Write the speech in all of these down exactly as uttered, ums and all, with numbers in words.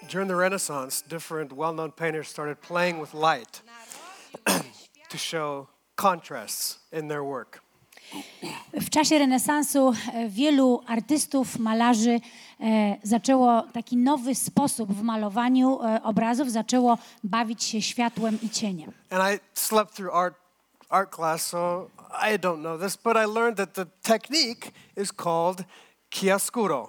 During the Renaissance, different well-known painters started playing with light to show contrasts in their work. W czasie renesansu e, wielu artystów, malarzy e, zaczęło taki nowy sposób w malowaniu e, obrazów, zaczęło bawić się światłem i cieniem. And I slept through art art class, so I don't know this, but I learned that the technique is called chiaroscuro.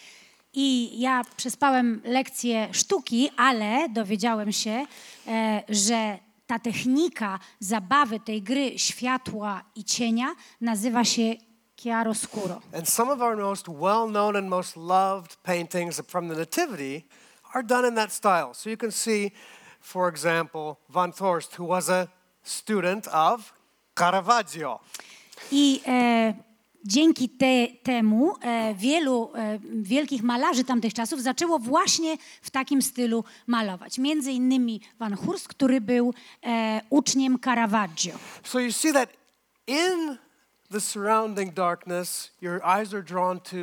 I ja przespałem lekcję sztuki, ale dowiedziałem się, e, że ta technika zabawy tej gry światła i cienia nazywa się chiaroscuro. And some of our most well-known and most loved paintings from the Nativity are done in that style. So you can see, for example, Van Thorst, who was a student of Caravaggio. I e, dzięki te, temu e, wielu e, wielkich malarzy tamtych czasów zaczęło właśnie w takim stylu malować. Między innymi Van Hurst, który był e, uczniem Caravaggio. So you see that in the surrounding darkness, your eyes are drawn to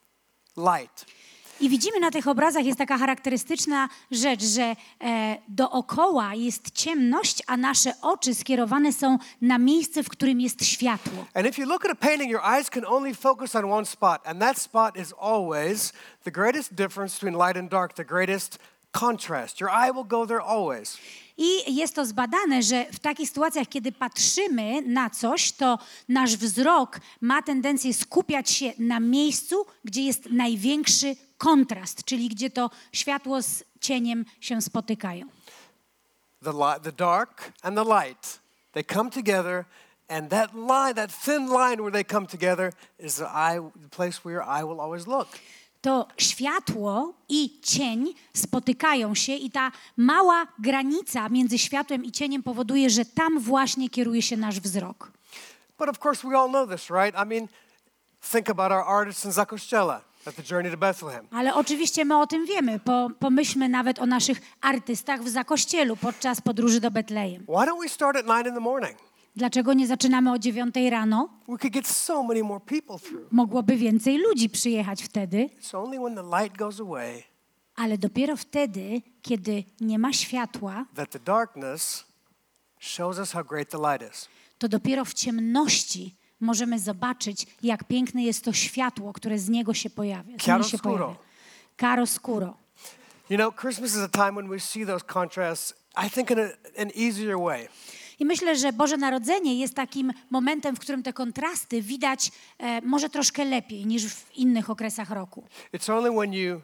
light. I widzimy na tych obrazach, jest taka charakterystyczna rzecz, że e, dookoła jest ciemność, a nasze oczy skierowane są na miejsce, w którym jest światło. And if you look at a painting, your eyes can only focus on one spot, and that spot is always the greatest difference between light and dark, the greatest contrast. Your eye will go there always. I jest to zbadane, że w takich sytuacjach, kiedy patrzymy na coś, to nasz wzrok ma tendencję skupiać się na miejscu, gdzie jest największy kontrast, czyli gdzie to światło z cieniem się spotykają. The light, the dark and the light, they come together, and that line, that thin line where they come together is the eye, the place where your eye will always look. To światło i cień spotykają się i ta mała granica między światłem i cieniem powoduje, że tam właśnie kieruje się nasz wzrok. But of course we all know this, right? I mean, think about our artists in Zakościela at the Journey to Bethlehem. Ale oczywiście my o tym wiemy. Po, pomyślmy nawet o naszych artystach w Zakościelu podczas podróży do Betlejem. Why don't we start at nine in the morning? Dlaczego nie zaczynamy o dziewiątej rano? We could get so many more people through. Mogłoby więcej ludzi przyjechać wtedy, It's only when the light goes away ale dopiero wtedy, kiedy nie ma światła, that the darkness shows us how great the light is. to dopiero w ciemności możemy zobaczyć, jak piękne jest to światło, które z niego się pojawia. Z niego się pojawia. Chiaroscuro. You know, Christmas is a time when we see those contrasts, I think, in a, an easier way. I myślę, że Boże Narodzenie jest takim momentem, w którym te kontrasty widać e, może troszkę lepiej niż w innych okresach roku. It's only when you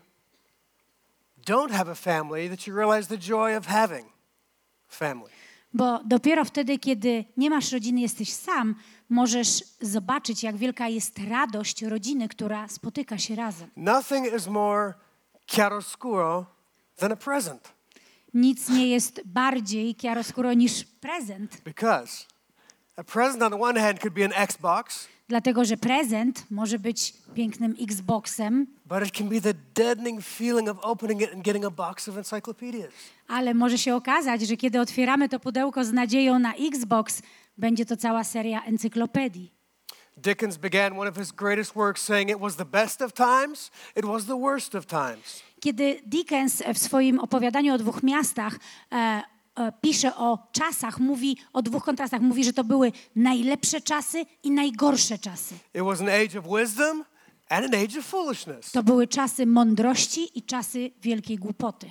don't have a family that you realize the joy of having family. Bo dopiero wtedy, kiedy nie masz rodziny, jesteś sam, możesz zobaczyć, jak wielka jest radość rodziny, która spotyka się razem. Nothing is more chiaroscuro than a present. Nic nie jest bardziej chiaroscuro niż prezent. Because a present on the one hand could be an Xbox, Dlatego, że prezent może być pięknym Xboxem, but it can be the deadening feeling of opening it and getting a box of encyclopedias. ale może się okazać, że kiedy otwieramy to pudełko z nadzieją na Xbox, będzie to cała seria encyklopedii. Dickens began one of his greatest works saying it was the best of times, it was the worst of times. Kiedy Dickens w swoim opowiadaniu o dwóch miastach e, e, pisze o czasach, mówi o dwóch kontrastach, mówi, że to były najlepsze czasy i najgorsze czasy. It was an age of wisdom and an age of foolishness. To były czasy mądrości i czasy wielkiej głupoty.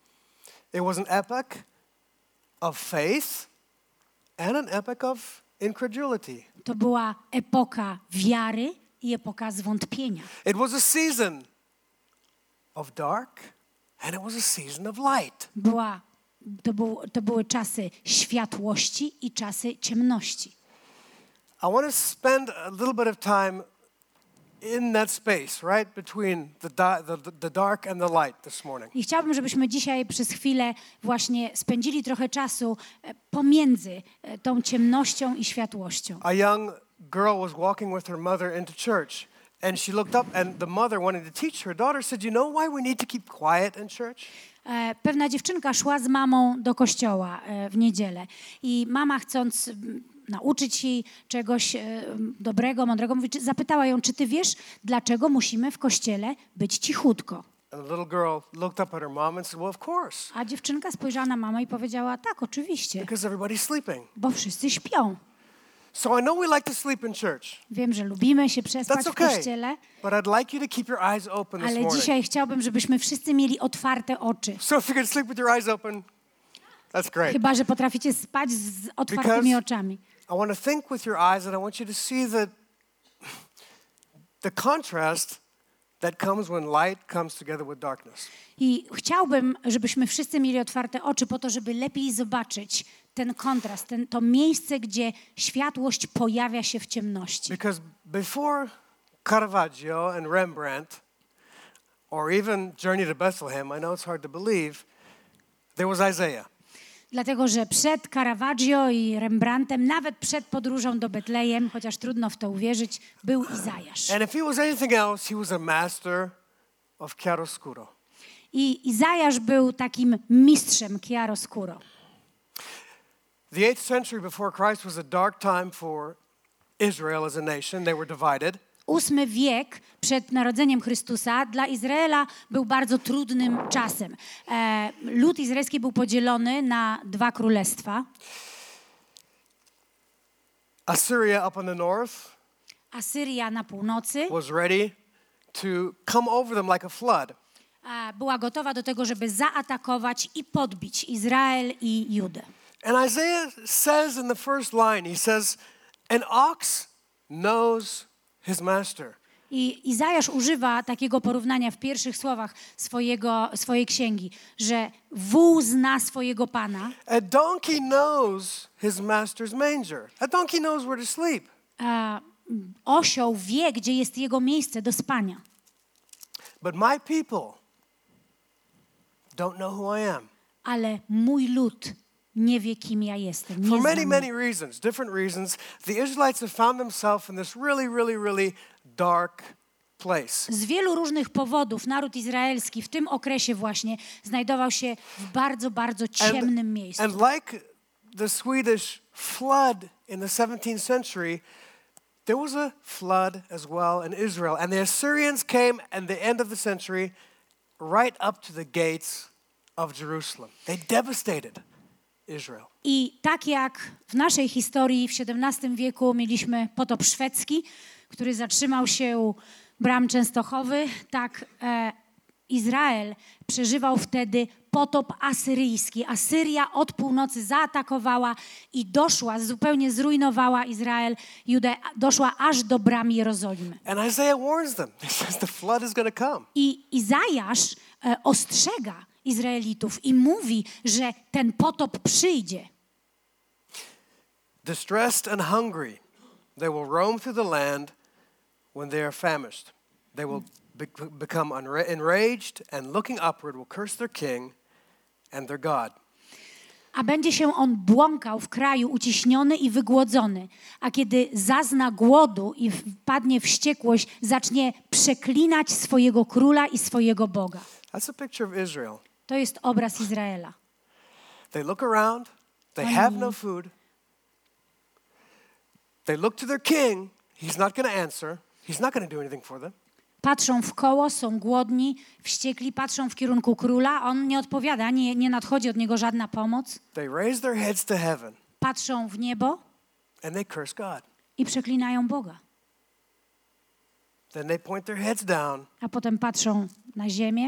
It was an epoch of faith and an epoch of incredulity. To była epoka wiary i epoka zwątpienia. It was a season of dark and it was a season of light. Była, to, był, to były czasy światłości i czasy ciemności. I want to spend a little bit of time in that space, right, between the, di- the, the dark and the light this morning. I chciałabym, żebyśmy dzisiaj przez chwilę właśnie spędzili trochę czasu e, pomiędzy e, tą ciemnością i światłością. A young girl was walking with her mother into church, and she looked up, and the mother, wanting to teach her daughter, said, "You know why we need to keep quiet in church?" E, pewna dziewczynka szła z mamą do kościoła e, w niedzielę i mama, chcąc m, nauczyć jej czegoś e, dobrego, mądrego, mówi, czy, zapytała ją, czy ty wiesz, dlaczego musimy w kościele być cichutko? And the little girl looked up at her mom and said, well, of course. A dziewczynka spojrzała na mamę i powiedziała, tak, oczywiście, Because everybody's sleeping. bo wszyscy śpią. So I know we like to sleep in church. Wiem, że lubimy się przespać That's w okay. kościele, But I'd like you to keep your eyes open this ale morning. dzisiaj chciałbym, żebyśmy wszyscy mieli otwarte oczy. So if you can sleep with your eyes open, that's great. Chyba że potraficie spać z otwartymi Because- oczami. I want to think with your eyes and I want you to see the, the contrast that comes when light comes together with darkness. I chciałbym, żebyśmy wszyscy mieli otwarte oczy po to, żeby lepiej zobaczyć ten kontrast, ten, to miejsce, gdzie światłość pojawia się w ciemności. Because before Caravaggio and Rembrandt, or even Journey to Bethlehem, I know it's hard to believe, there was Isaiah. Dlatego, że przed Caravaggio i Rembrandtem, nawet przed podróżą do Betlejem, chociaż trudno w to uwierzyć, był Izajasz. And if he was anything else, he was a master of chiaroscuro. I Izajasz był takim mistrzem chiaroscuro. The eighth century before Christ was a dark time for Israel as a nation. They were divided. Ósmy wiek przed narodzeniem Chrystusa dla Izraela był bardzo trudnym czasem. E, lud izraelski był podzielony na dwa królestwa. Assyria up in the north Asyria na północy was ready to come over them like a flood. e, była gotowa do tego, żeby zaatakować i podbić Izrael i Judę. And Isaiah says in the first line, he says, an ox knows his master. I Izajasz używa takiego porównania w pierwszych słowach swojego, swojej księgi, że wół zna swojego pana, A donkey knows his master's manger. A donkey knows where to sleep. a osioł wie, gdzie jest jego miejsce do spania. But my people don't know who I am. Ale mój lud nie wie, kim ja jestem. Nie For zna many, mnie. many reasons, different reasons, the Israelites have found themselves in this really, really, really dark place. Z wielu różnych powodów naród izraelski w tym okresie właśnie znajdował się w bardzo, bardzo ciemnym miejscu. and like the Swedish flood in the seventeenth century, there was a flood as well in Israel. And the Assyrians came at the end of the century right up to the gates of Jerusalem. They devastated Israel. I tak jak w naszej historii w siedemnastym wieku mieliśmy potop szwedzki, który zatrzymał się u bram Częstochowy, tak e, Izrael przeżywał wtedy potop asyryjski. Asyria od północy zaatakowała i doszła, zupełnie zrujnowała Izrael, Judę, doszła aż do bram Jerozolimy. And Isaiah warns them. He says the flood is going to come. I Izajasz e, ostrzega Izraelitów i mówi, że ten potop przyjdzie. Distressed and hungry, they will roam through the land when they are famished. They will be- become unra- enraged and looking upward will curse their king and their God. A będzie się on błąkał w kraju uciśniony i wygłodzony, a kiedy zazna głodu i wpadnie w wściekłość, zacznie przeklinać swojego króla i swojego Boga. That's a picture of Israel. To jest obraz Izraela. They look around, they have no food. They look to their king, he's not going to answer. He's not going to do anything for them. Patrzą w koło, są głodni, wściekli, patrzą w kierunku króla, on nie odpowiada, nie, nie nadchodzi od niego żadna pomoc. They raise their heads to heaven Patrzą w niebo and they curse God. i przeklinają Boga. Then they point their heads down A potem patrzą na ziemię,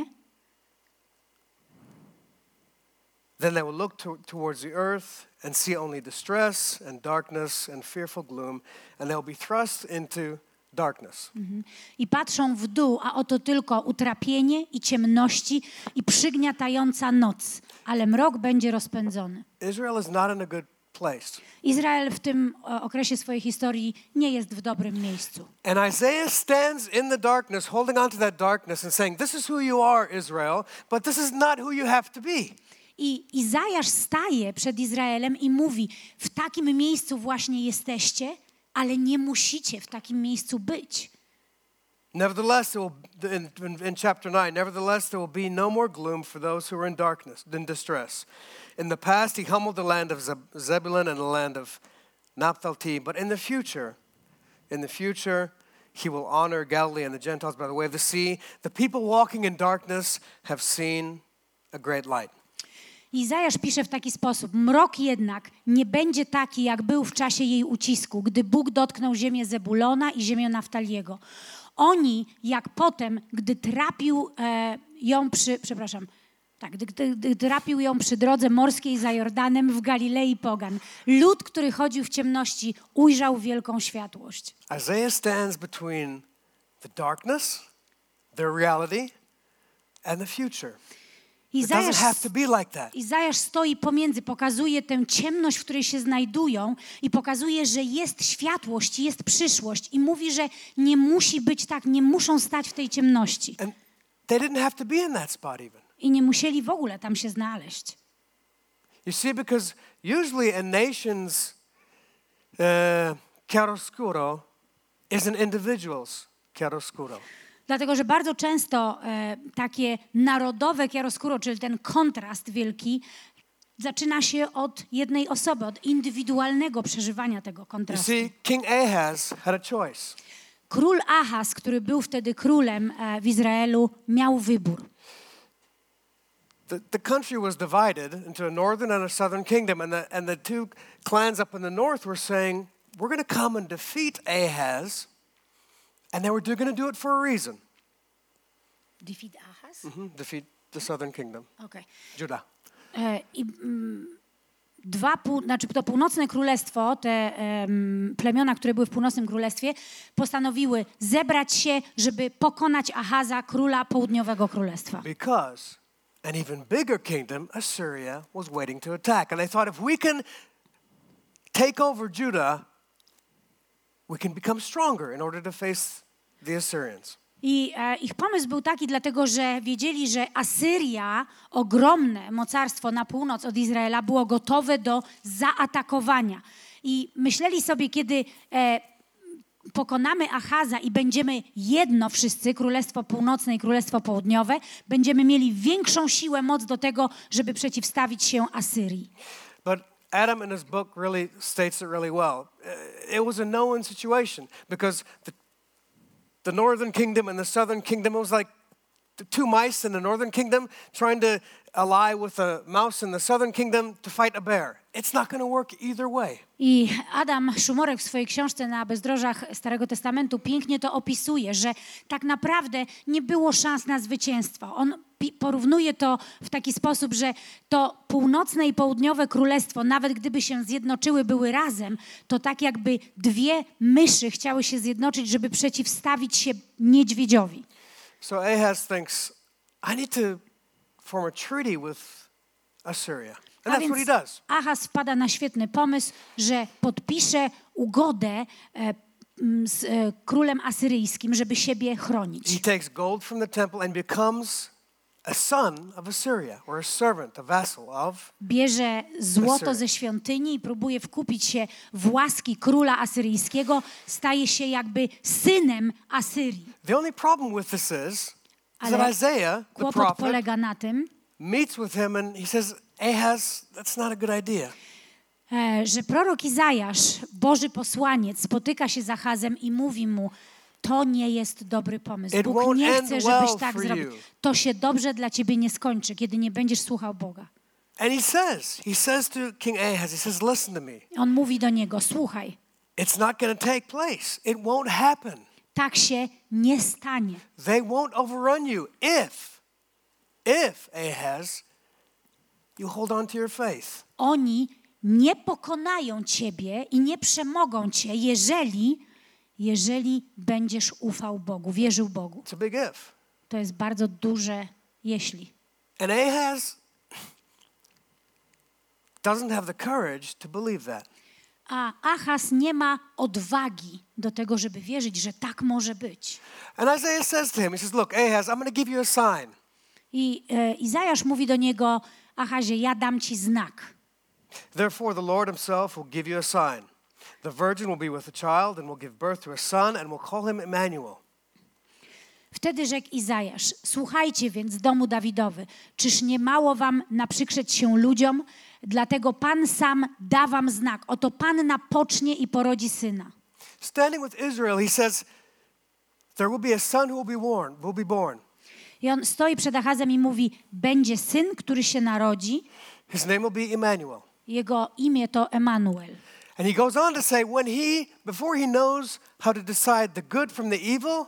then they will look to, towards the earth and see only distress and darkness and fearful gloom, and they'll be thrust into darkness. i patrzą w dół, a oto tylko utrapienie i ciemności i przygniatająca noc, ale mrok będzie rozpędzony. Israel is not in a good place. Izrael w tym e, okresie swojej historii nie jest w dobrym miejscu. And Isaiah stands in the darkness, holding on to that darkness and saying, this is who you are, Israel, but this is not who you have to be. I Izajasz staje przed Izraelem i mówi, w takim miejscu właśnie jesteście, ale nie musicie w takim miejscu być. Nevertheless, there will, in, in, in chapter nine, nevertheless, there will be no more gloom for those who are in darkness, in distress. In the past, he humbled the land of Zeb- Zebulun and the land of Naphtali, but in the future, in the future, he will honor Galilee and the Gentiles by the way of the sea. The people walking in darkness have seen a great light. Izajasz pisze w taki sposób: mrok jednak nie będzie taki, jak był w czasie jej ucisku, gdy Bóg dotknął ziemię Zebulona i ziemię Naftaliego. Oni, jak potem, gdy trapił e, ją przy, przepraszam, tak, gdy, gdy, gdy trapił ją przy drodze morskiej za Jordanem w Galilei pogan. Lud, który chodził w ciemności, ujrzał wielką światłość. Isaiah stands between the darkness, their reality, and the future. It doesn't Izajasz, have to be like that. Izajasz stoi pomiędzy, pokazuje tę ciemność, w której się znajdują i pokazuje, że jest światłość, jest przyszłość i mówi, że nie musi być tak, nie muszą stać w tej ciemności. And they didn't have to be in that spot even. I nie musieli w ogóle tam się znaleźć. You see, because usually a nation's uh, chiaroscuro is an individual's chiaroscuro. Dlatego, że bardzo często e, takie narodowe chiaroscuro, czyli ten kontrast wielki, zaczyna się od jednej osoby, od indywidualnego przeżywania tego You kontrastu. see, King Ahaz had a choice. Król Ahaz, który był wtedy królem e, w Izraelu, miał wybór. The, the country was divided into a northern and a southern kingdom, and the, and the two clans up in the north were saying, we're going to come and defeat Ahaz, and they were going to do it for a reason. Defeat Ahaz? Mhm, defeat the southern kingdom, Okay. Judah. E, I mm, dwa, pół, znaczy to północne królestwo, te em, plemiona, które były w północnym królestwie, postanowiły zebrać się, żeby pokonać Ahaza, króla południowego królestwa. Because an even bigger kingdom, Assyria, was waiting to attack. And they thought, if we can take over Judah, we can become stronger in order to face the Assyrians. I e, ich pomysł był taki, dlatego że wiedzieli, że Asyria, ogromne mocarstwo na północ od Izraela, było gotowe do zaatakowania. I myśleli sobie, kiedy e, pokonamy Ahaza i będziemy jedno wszyscy, Królestwo Północne i Królestwo Południowe, będziemy mieli większą siłę, moc do tego, żeby przeciwstawić się Asyrii. But Adam in his book really states it really well. Uh, It was a no-win situation because the, the northern kingdom and the southern kingdom, it was like the two mice in the northern kingdom trying to ally with a mouse in the southern kingdom to fight a bear. It's not going to work either way. I Adam Szumorek w swojej książce Na bezdrożach Starego Testamentu pięknie to opisuje, że tak naprawdę nie było szans na zwycięstwo. On pi- porównuje to w taki sposób, że to północne i południowe królestwo, nawet gdyby się zjednoczyły, były razem, to tak jakby dwie myszy chciały się zjednoczyć, żeby przeciwstawić się niedźwiedziowi. So Ahaz thinks, I need to form a treaty with Assyria. And A that's what he więc does. Ahaz wpada na świetny pomysł, że podpisze ugodę e, m, z e, królem asyryjskim, żeby siebie chronić. He takes gold from the temple and becomes a son of Assyria, or a servant, a vassal of. Bierze złoto Assyria. ze świątyni i próbuje wkupić się w łaski króla asyryjskiego. Staje się jakby synem Asyrii. The only problem with this is, is Ale that Isaiah, the kłopot prophet, polega na tym, meets with him and he says, Ahaz, that's not a good idea. e, że prorok Izajasz, Boży posłaniec, spotyka się z Ahazem i mówi mu, to nie jest dobry pomysł. It Bóg won't nie end chce, well żebyś tak for zrobił. you. To się dobrze dla ciebie nie skończy, kiedy nie będziesz słuchał Boga. And he says, he says to King Ahaz, he says, listen to me. On mówi do niego, słuchaj, It's not going to take place. It won't happen. tak się nie stanie. They won't overrun you if, if, Ahaz, you hold on to your faith. Oni nie pokonają ciebie i nie przemogą cię, jeżeli, jeżeli będziesz ufał Bogu, wierzył Bogu. It's a big if. To jest bardzo duże jeśli. And Ahaz doesn't have the courage to believe that. A Ahaz nie ma odwagi do tego, żeby wierzyć, że tak może być. And Isaiah says to him, he says, look, Ahaz, I'm going to give you a sign. I e, Izajasz mówi do niego, Ahazie, ja dam ci znak. Therefore, the Lord himself will give you a sign. The virgin will be with a child and will give birth to a son and will call him Emmanuel. Wtedy rzekł Izajasz, słuchajcie więc, domu Dawidowy, czyż nie mało wam naprzykrzeć się ludziom? Dlatego Pan sam da wam znak. Oto panna pocznie i porodzi syna. Standing with Israel, he says, there will be a son who will be born, will be born. I on stoi przed Ahazem i mówi, będzie syn, który się narodzi. His name will be Emmanuel. Jego imię to Emanuel. And he goes on to say, when he, before he knows how to decide the good from the evil,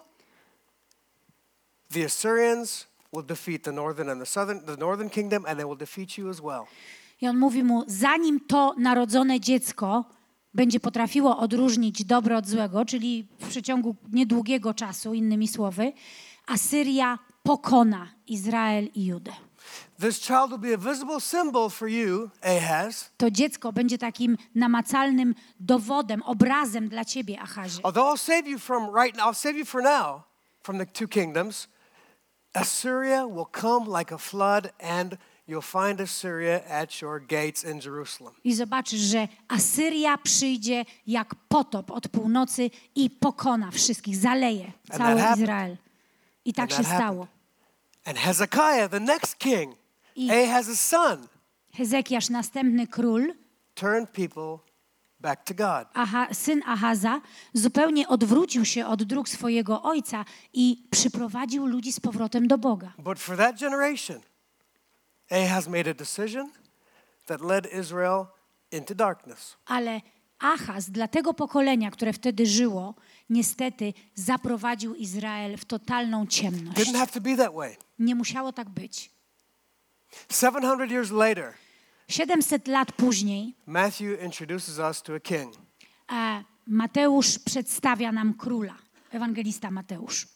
the Assyrians will defeat the northern and the southern, the northern kingdom, and they will defeat you as well. I on mówi mu, zanim to narodzone dziecko będzie potrafiło odróżnić dobro od złego, czyli w przeciągu niedługiego czasu, innymi słowy, Asyria pokona Izrael i Judę. This child will be a visible symbol for you, Ahaz. To dziecko będzie takim namacalnym dowodem, obrazem dla ciebie, Ahazie. Although I'll save you from right now, I'll save you for now from the two kingdoms, Assyria will come like a flood and you'll find Assyria at your gates in Jerusalem. I zobaczysz, że Asyria przyjdzie jak potop od północy i pokona wszystkich, zaleje cały Izrael. I tak się stało. And Hezekiah, the next king, I Ahaz's son, Hezekiasz, następny król, turned people back to God. Aha, syn Ahaza, zupełnie odwrócił się od dróg swojego ojca i przyprowadził ludzi z powrotem do Boga. But for that generation, Ahaz made a decision that led Israel into darkness. Ale Ahaz dla tego pokolenia, które wtedy żyło, niestety zaprowadził Izrael w totalną ciemność. Didn't have to be that way. Nie musiało tak być. seven hundred years later, siedemset lat później Matthew introduces us to a king. e, Mateusz przedstawia nam króla, ewangelista Mateusz.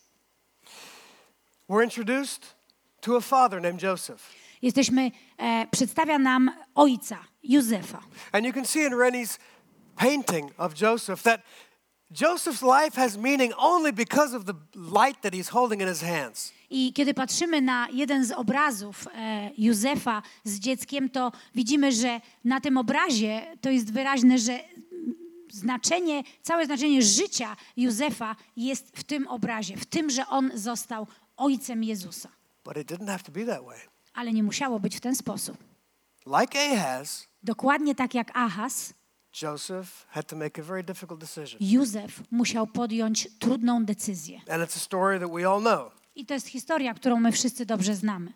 We're introduced to a father named Joseph. Jesteśmy, e, przedstawia nam ojca, Józefa. And you can see in Rennie's painting of Joseph that Joseph's life has meaning only because of the light that he's holding in his hands. I kiedy patrzymy na jeden z obrazów e, Józefa z dzieckiem, to widzimy, że na tym obrazie to jest wyraźne, że znaczenie, całe znaczenie życia Józefa jest w tym obrazie, w tym, że on został ojcem Jezusa. But it didn't have to be that way. Ale nie musiało być w ten sposób. Like Ahaz, Dokładnie tak jak Ahaz, Joseph had to make a very difficult decision. Józef musiał podjąć trudną decyzję. And it's a story that we all know. I to jest historia, którą my wszyscy dobrze znamy.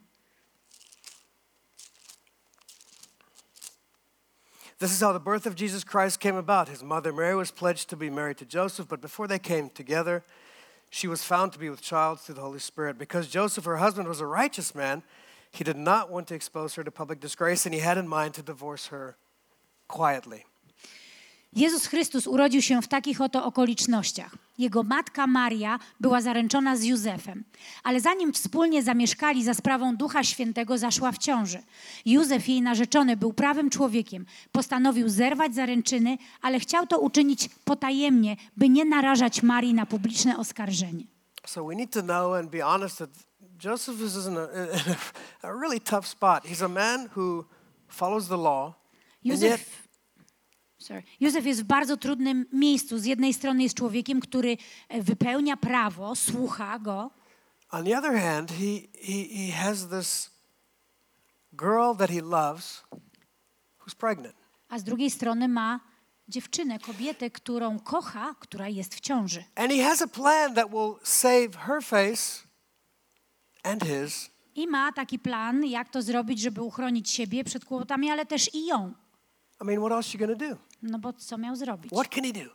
This is how the birth of Jesus Christ came about. His mother Mary was pledged to be married to Joseph, but before they came together, she was found to be with child through the Holy Spirit. Because Joseph, her husband, was a righteous man, he did not want to expose her to public disgrace, and he had in mind to divorce her quietly. Jezus Chrystus urodził się w takich oto okolicznościach. Jego matka Maria była zaręczona z Józefem, ale zanim wspólnie zamieszkali za sprawą Ducha Świętego, zaszła w ciąży. Józef, jej narzeczony, był prawym człowiekiem. Postanowił zerwać zaręczyny, ale chciał to uczynić potajemnie, by nie narażać Marii na publiczne oskarżenie. So we need to know and be honest that Joseph is in a, in a really tough spot. He's a man who follows the law, and yet Józef, sorry. Józef jest w bardzo trudnym miejscu. Z jednej strony jest człowiekiem, który wypełnia prawo, słucha go. on the other hand, he, he, he has this girl that he loves who's pregnant. A z drugiej strony ma dziewczynę, kobietę, którą kocha, która jest w ciąży. And he has a plan that will save her face and his. I ma taki plan, jak to zrobić, żeby uchronić siebie przed kłopotami, ale też i ją. I mean, what else you gonna do? No bo co miał zrobić? What can he do?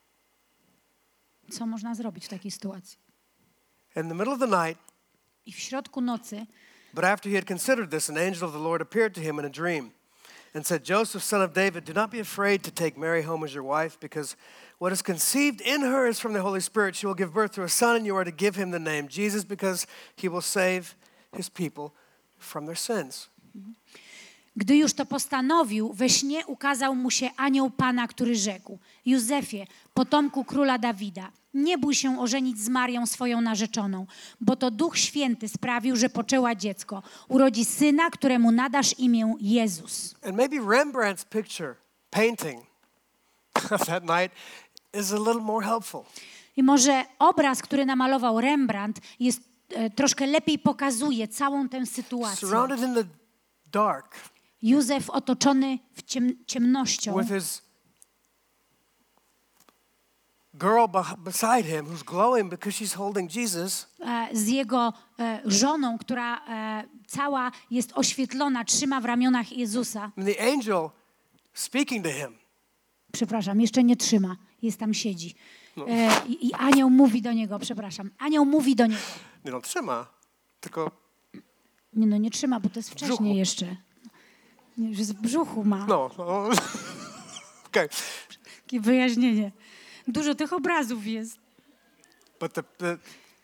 Co można zrobić w takiej sytuacji? In the middle of the night, I w środku nocy, but after he had considered this, an angel of the Lord appeared to him in a dream and said, Joseph, son of David, do not be afraid to take Mary home as your wife, because what is conceived in her is from the Holy Spirit. She will give birth to a son, and you are to give him the name Jesus, because he will save his people from their sins. gdy już to postanowił, we śnie ukazał mu się anioł Pana, który rzekł: Józefie, potomku króla Dawida, nie bój się ożenić z Marią, swoją narzeczoną, bo to Duch Święty sprawił, że poczęła dziecko. Urodzi syna, któremu nadasz imię Jezus. And maybe Rembrandt's picture, painting of that night is a little more helpful. I może obraz, który namalował Rembrandt, jest e, troszkę lepiej pokazuje całą tę sytuację. Surrounded in the dark Józef otoczony w ciem, ciemnością, with his girl beh- beside him who's glowing because she's holding Jesus. e, z jego e, żoną, która e, cała jest oświetlona, trzyma w ramionach Jezusa. And the angel speaking to him. Przepraszam, jeszcze nie trzyma, jest tam, siedzi. E, i, I anioł mówi do niego, przepraszam, anioł mówi do niego. Nie no, trzyma, tylko Nie no, nie trzyma, bo to jest wcześniej brzuchu. jeszcze. Nie, już jest w brzuchu ma. no. no. Okay. Takie wyjaśnienie. Dużo tych obrazów jest. But the, the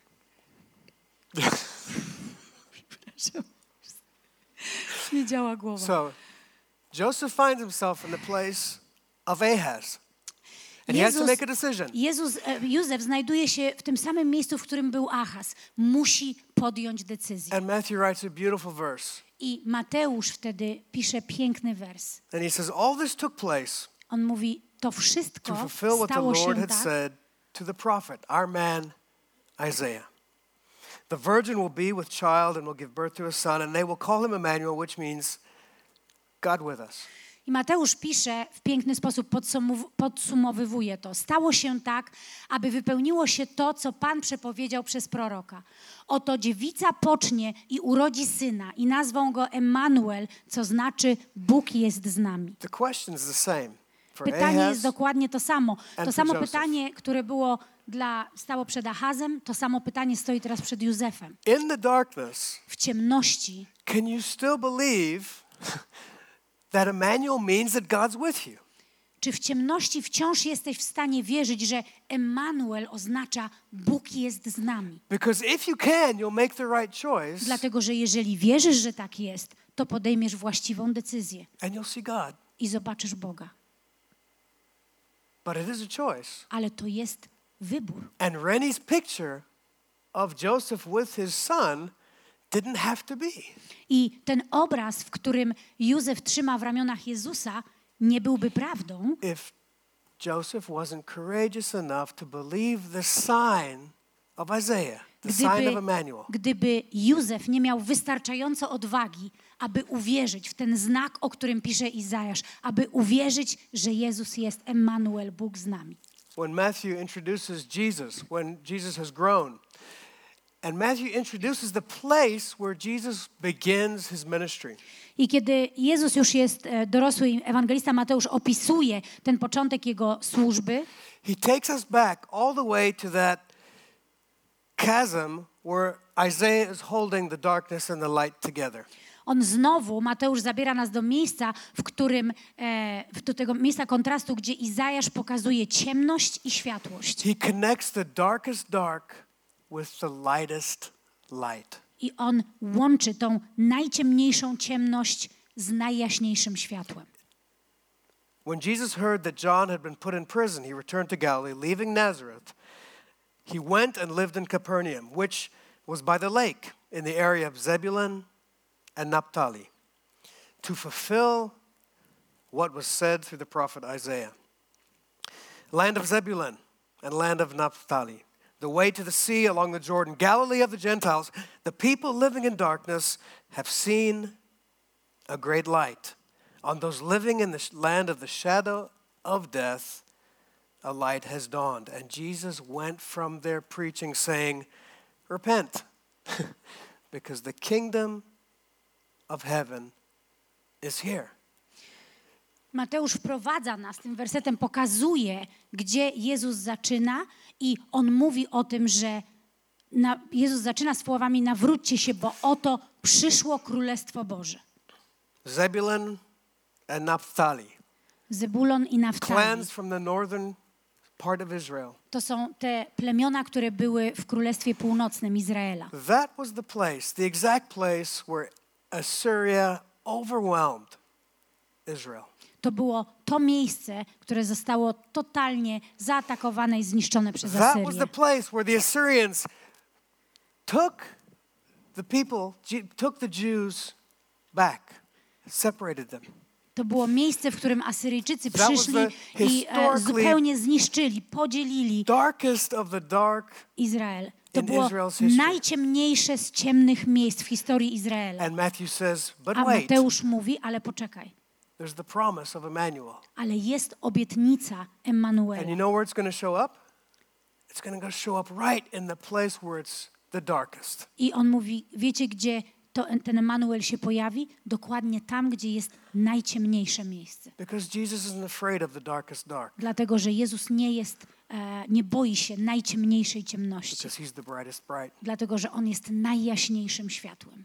Nie działa głowa. so Joseph finds himself in the place of Ahaz. And he has to Jezus, make a decision. Jezus, e, Józef znajduje się w tym samym miejscu, w którym był Ahaz. Musi podjąć decyzję. And Matthew writes a beautiful verse. I Mateusz wtedy pisze piękny wers. And he says, all this took place On mówi, to to wszystko fulfill what the stało Lord się had tak, said to the prophet, our man Isaiah. The virgin will be with child and will give birth to a son, and they will call him Emmanuel, which means God with us. I Mateusz pisze w piękny sposób, podsumow- podsumowywuje to. Stało się tak, aby wypełniło się to, co Pan przepowiedział przez proroka. Oto dziewica pocznie i urodzi syna i nazwą go Emmanuel, co znaczy Bóg jest z nami. The question is the same for Pytanie Ahaz jest dokładnie to samo. To for samo Joseph. pytanie, które było dla, stało przed Ahazem, to samo pytanie stoi teraz przed Józefem. In the darkness, W ciemności can you still believe that Emmanuel means that God's with you? Czy w ciemności wciąż jesteś w stanie wierzyć, że Emmanuel oznacza Bóg jest z nami? Because if you can, you'll make the right choice Dlatego, że jeżeli wierzysz, że tak jest, to podejmiesz właściwą decyzję and you'll see God. i zobaczysz Boga. But it is a choice. Ale to jest wybór. And Rennie's picture of Joseph with his son didn't have to be. I ten obraz, w którym Józef trzyma w ramionach Jezusa, nie byłby prawdą, If Joseph wasn't courageous enough to believe the sign of Isaiah, the sign of gdyby, Emmanuel. gdyby Józef nie miał wystarczająco odwagi, aby uwierzyć w ten znak, o którym pisze Izajasz, aby uwierzyć, że Jezus jest Emmanuel, Bóg z nami. When Matthew introduces Jesus, when Jesus has grown, and Matthew introduces the place where Jesus begins his ministry. I kiedy Jezus już jest e, dorosły, i ewangelista Mateusz opisuje ten początek jego służby, He takes us back all the way to that chasm where Isaiah is holding the darkness and the light together. on znowu, Mateusz zabiera nas do miejsca, w którym, e, do tego miejsca kontrastu, gdzie Izajasz pokazuje ciemność i światłość. He connects the darkest dark with the lightest light. I on łączy tą najciemniejszą ciemność z najjaśniejszym światłem. When Jesus heard that John had been put in prison, he returned to Galilee, leaving Nazareth. He went and lived in Capernaum, which was by the lake, in the area of Zebulun and Naphtali, to fulfill what was said through the prophet Isaiah. Land of Zebulun and land of Naphtali, the way to the sea along the Jordan, Galilee of the Gentiles, the people living in darkness have seen a great light. On those living in the sh- land of the shadow of death, a light has dawned. And Jesus went from there preaching, saying, repent, because the kingdom of heaven is here. Mateusz wprowadza nas tym wersetem, pokazuje, gdzie Jezus zaczyna i on mówi o tym, że na, Jezus zaczyna słowami nawróćcie się, bo oto przyszło Królestwo Boże. Zebulun and Naphtali, Zebulon i Naftali. clans from the northern part of Israel. To są te plemiona, które były w Królestwie Północnym Izraela. That was the place, the exact place where Assyria overwhelmed Israel. To było to miejsce, które zostało totalnie zaatakowane i zniszczone przez That was Asyrię. the place where the Assyrians took the people, Ju- took the Jews back, separated them. To było miejsce, w którym Asyryjczycy That was przyszli the i e, historically- zupełnie zniszczyli, podzielili Darkest of the dark, Izrael. To in było Israel's history. najciemniejsze z ciemnych miejsc w historii Izraela. and Matthew says, but A wait, Mateusz mówi, ale poczekaj, there's the promise of Emmanuel. ale jest obietnica And Emmanuela. you know where it's going to show up? it's going to go show up right in the place where it's the darkest. I on mówi, wiecie gdzie to, ten Emanuel się pojawi? Dokładnie tam, gdzie jest najciemniejsze miejsce. Because Jesus isn't afraid of the darkest dark. Dlatego, że Jezus nie jest, e, nie boi się najciemniejszej ciemności. Because he's the brightest bright. Dlatego, że On jest najjaśniejszym światłem.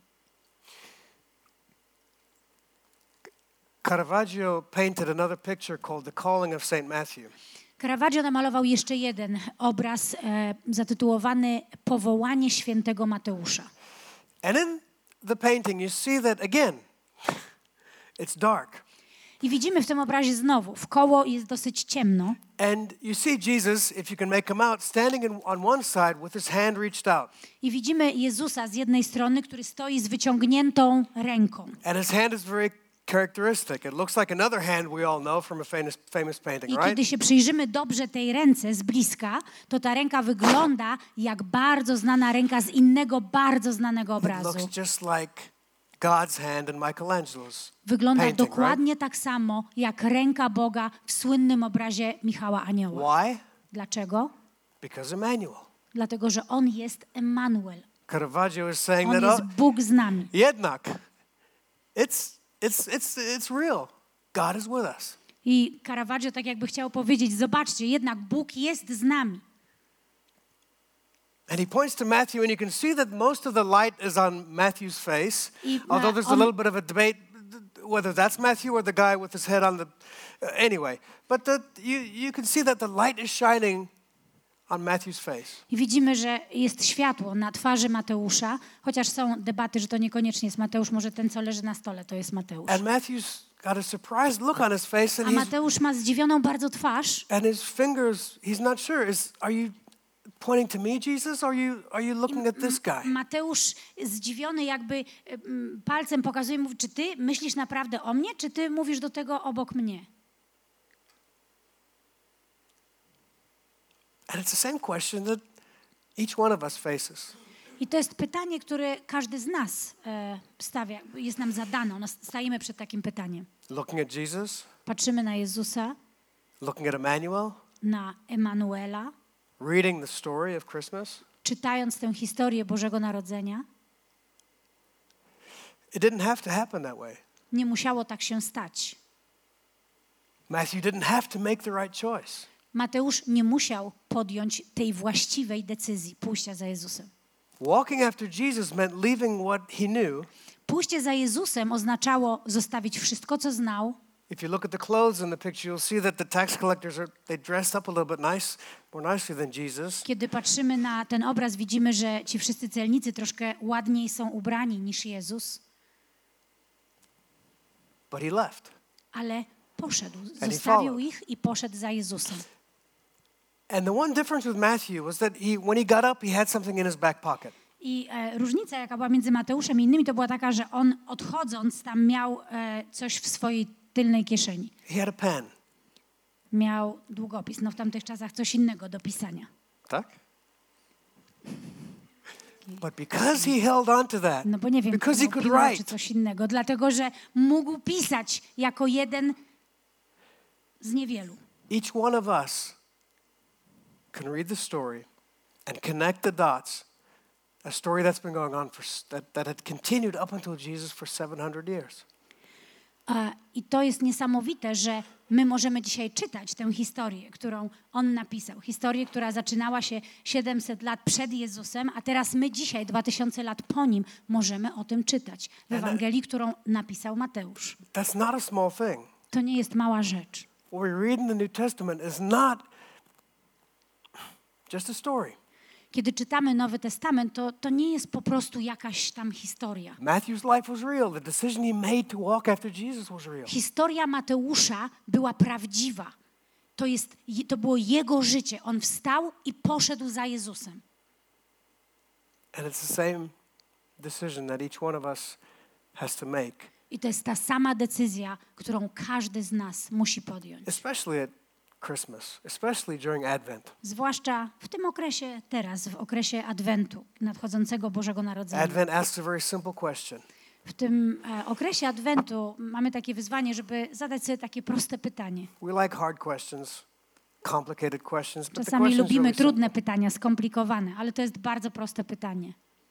Caravaggio painted another picture called The Calling of Saint Matthew. Caravaggio namalował jeszcze jeden obraz e, zatytułowany Powołanie świętego Mateusza. And in the painting you see that again, it's dark. I widzimy w tym obrazie znowu, wkoło jest dosyć ciemno. And you see Jesus, if you can make him out, standing in, on one side with his hand reached out. I widzimy Jezusa z jednej strony, który stoi z wyciągniętą ręką. And his hand is very characteristic. It looks like another hand we all know from a famous, famous painting, I right? kiedy się przyjrzymy dobrze tej ręce z bliska, to ta ręka wygląda jak bardzo znana ręka z innego, bardzo znanego It obrazu. looks just like God's hand in Michelangelo's Wygląda painting, dokładnie right? tak samo jak ręka Boga w słynnym obrazie Michała Anioła. Why? Dlaczego? Because Emmanuel. Dlatego, że On jest Emmanuel. Caravaggio is saying On that jest oh, Bóg z nami. jednak, it's, it's, it's, it's real. God is with us. I Caravaggio tak jakby chciał powiedzieć, zobaczcie, jednak Bóg jest z nami. And he points to Matthew, and you can see that most of the light is on Matthew's face, I although na- there's a on- little bit of a debate whether that's Matthew or the guy with his head on the... Uh, anyway, but the, you, you can see that the light is shining on Matthew's face. I widzimy, że jest światło na twarzy Mateusza, chociaż są debaty, że to niekoniecznie jest Mateusz, może ten, co leży na stole, to jest Mateusz. And Matthew's got a surprised look on his face, A and he's, Mateusz ma zdziwioną bardzo twarz and his fingers, he's not sure, is, are you pointing to me, Jesus, or are you, are you looking at this guy? Mateusz zdziwiony jakby mm, palcem pokazuje, mówi, czy ty myślisz naprawdę o mnie, czy ty mówisz do tego obok mnie? And it's the same question that each one of us faces. I to jest pytanie, które każdy z nas e, stawia, jest nam zadane. No, stajemy przed takim pytaniem. Looking at Jesus, Patrzymy na Jezusa, looking at Emmanuel, na Emanuela, reading the story of Christmas. czytając tę historię Bożego Narodzenia. It didn't have to happen that way. Nie musiało tak się stać. Matthew didn't have to make the right choice. Mateusz nie musiał podjąć tej właściwej decyzji pójścia za Jezusem. Walking after Jesus meant leaving what he knew. Pójście za Jezusem oznaczało zostawić wszystko, co znał. If you look at the clothes in the picture, you'll see that the tax collectors are they dressed up a little bit nice, more nicely than Jesus. Kiedy patrzymy na ten obraz, widzimy, że ci wszyscy celnicy troszkę ładniej są ubrani niż Jezus, But he left. ale poszedł, he zostawił followed. ich i poszedł za Jezusem. And the one difference with Matthew was that he, when he got up, he had something in his back pocket. I e, różnica, jaka była między Mateuszem i innymi, to była taka, że on odchodząc tam miał e, coś w swojej tylnej kieszeni. He had a pen. Miał długopis, no w tamtych czasach coś innego do pisania. Tak? But because he held on to that, No bo nie wiem, because he miał could piłę czy write, coś innego, dlatego że mógł pisać jako jeden z niewielu. each one of us can read the story and connect the dots. A story that's been going on for s- that, that had continued up until Jesus for seven hundred years. A, I to jest niesamowite, że my możemy dzisiaj czytać tę historię, którą on napisał. Historię, która zaczynała się siedemset lat przed Jezusem, a teraz my dzisiaj, dwa tysiące lat po nim, możemy o tym czytać. W Ewangelii, którą napisał Mateusz. That's not a small thing. To nie jest mała rzecz. What we read in the New Testament is not just a story. Kiedy czytamy Nowy Testament, to, to nie jest po prostu jakaś tam historia. Matthew's life was real. The decision he made to walk after Jesus was real. Historia Mateusza była prawdziwa. To, jest, to było jego życie. On wstał i poszedł za Jezusem. And it's the same decision that each one of us has to make, I to jest ta sama decyzja, którą każdy z nas musi podjąć. especially at Christmas, especially during Advent. Zwłaszcza w tym okresie teraz, w okresie Adwentu, nadchodzącego Bożego Narodzenia. Advent asks a very simple question. W tym e, okresie Adwentu mamy takie wyzwanie, żeby zadać sobie takie proste pytanie. We like hard questions. complicated questions, but the Czasami question's lubimy really trudne simple. pytania, skomplikowane, ale to jest bardzo proste pytanie.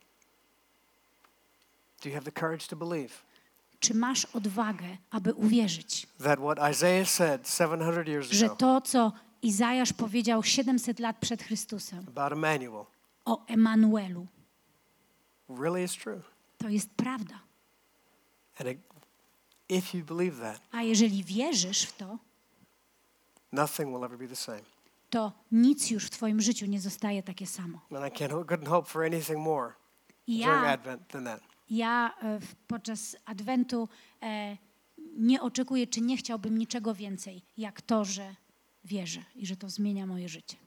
Do you have the courage to believe Czy masz odwagę, aby uwierzyć, that what Isaiah said seven hundred years że ago to, co Izajasz powiedział siedemset lat przed Chrystusem about Emmanuel o Emanuelu, really is true? to jest prawda. And it, if you believe that, A jeżeli wierzysz w to, nothing will ever be the same. to nic już w twoim życiu nie zostaje takie samo. And I can't, couldn't hope for anything more I during ja, Advent than that. ja e, w- podczas Adwentu e, nie oczekuję, czy nie chciałbym niczego więcej, jak to, że wierzę i że to zmienia moje życie.